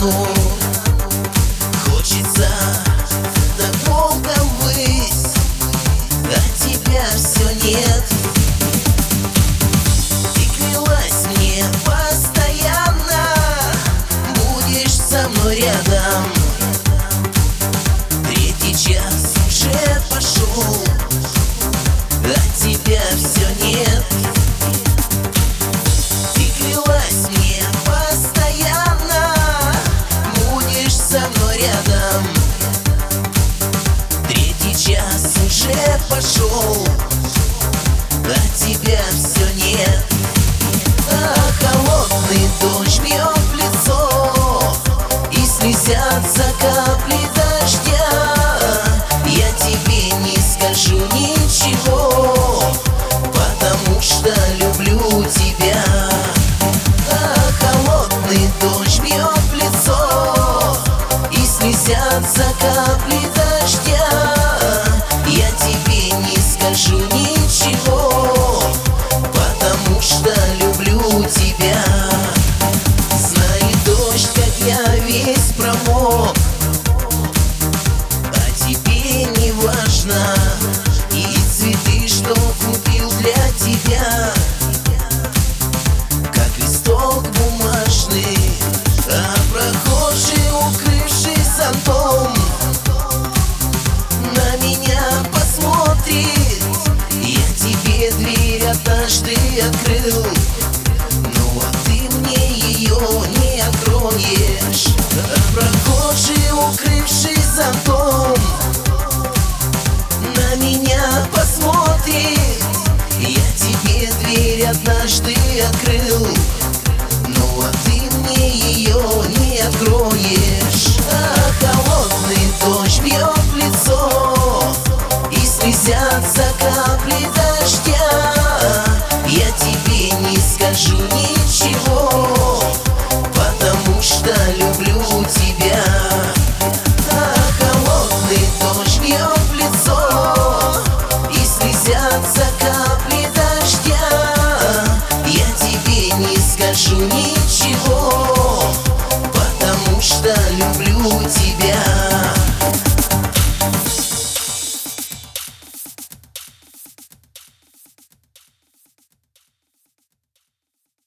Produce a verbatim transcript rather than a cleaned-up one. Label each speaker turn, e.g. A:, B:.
A: океану. Хочется так долго ввысь, а тебя все нет. Ты клялась мне постоянно, будешь со мной рядом. Третий час уже пошел, а тебя все нет. Ты клялась мне постоянно, будешь со мной рядом. Третий час уже пошел, а тебя все нет. А холодный дождь бьет в лицо, и слезятся капли дождя. Я тебе не скажу ничего, потому что люблю тебя. А холодный дождь бьет в лицо, и слезятся капли дождя. Я тебе не скажу ничего, потому что люблю тебя. Знает дождь, как я весь промок, а тебе не важно. И цветы, что купил для тебя, как листок бумажный, а прохожий, укрывшись зонтом, на меня посмотрит. Я тебе дверь однажды открыл, ну а ты мне ее не откроешь. А прохожий, укрывшись зонтом, на меня посмотрит. Я тебе дверь однажды открыл, ну а ты мне ее не откроешь. А холодный дождь бьет в лицо, и слезятся капли дождя. Я тебе не скажу ничего, потому что люблю тебя. А холодный дождь бьет в лицо, и слезятся капли дождя. Я тебе не скажу ничего, потому что люблю тебя.